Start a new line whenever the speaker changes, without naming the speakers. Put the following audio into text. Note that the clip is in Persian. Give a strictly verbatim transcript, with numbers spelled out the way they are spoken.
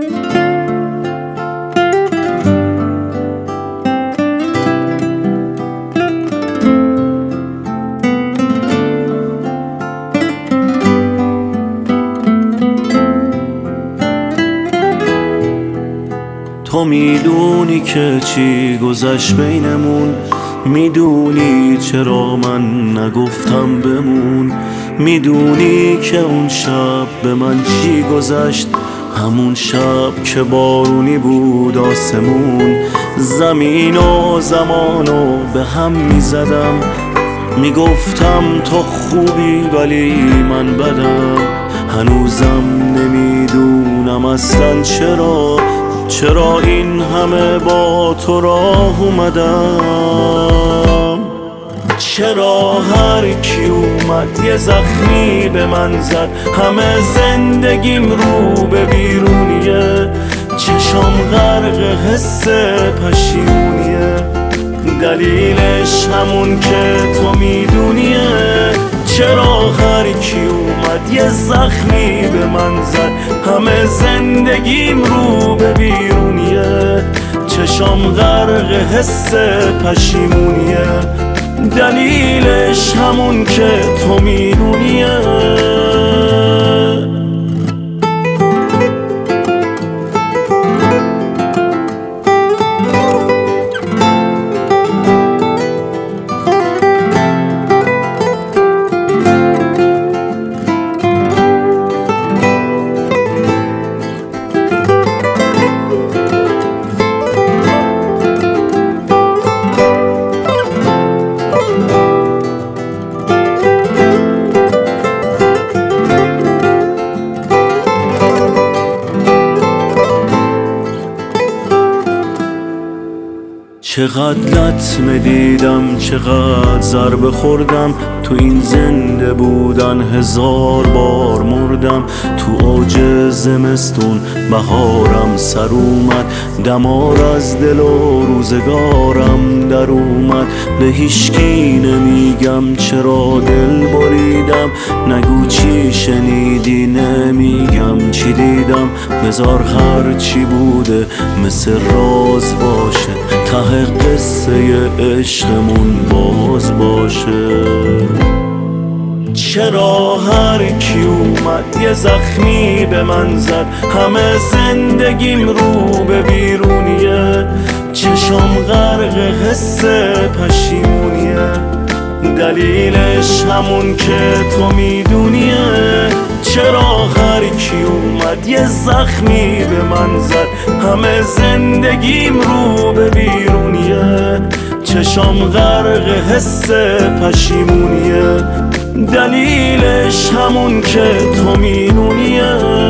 تو میدونی که چی گذشت بینمون، میدونی چرا من نگفتم بمون، میدونی که اون شب به من چی گذشت، همون شب که بارونی بود آسمون، زمین و زمانو به هم میزدم، میگفتم تو خوبی ولی من بدم، هنوزم نمیدونم اصلا چرا چرا این همه با تو راه اومدم، چرا هر کی اومد یه زخمی به من زد، همه زندگیم رو به بیرونیه، چشام غرق حس پشیمونیه، دلیلش همون که تو میدونیه، چرا هر کی اومد یه زخمی به من زد، همه زندگیم رو به بیرونیه، چشام غرق حس پشیمونیه، دلیلش همون که تو میدونیه. چقدر لطمه دیدم، چقدر ضربه خوردم، تو این زنده بودن هزار بار مردم، تو اوج زمستون بهارم سر اومد، دمار از دل و روزگارم در اومد، به هیچکی نمیگم چرا دل بریدم، نگو چی شنیدی نمیگم چی دیدم، بذار هر چی بوده مثل راز باشه، ته قصه عشقمون باز باشه، چرا هر کی اومد یه زخمی به من زد، همه زندگیم رو به بیرونیه، چشام غرق حس پشیمونیه، دلیلش همون که تو میدونیه، چرا هر کی اومد یه زخمی به من زد، همه زندگیم رو به بیرونیه، چشام غرق حس پشیمونیه، دلیلش همون که تو میدونیه.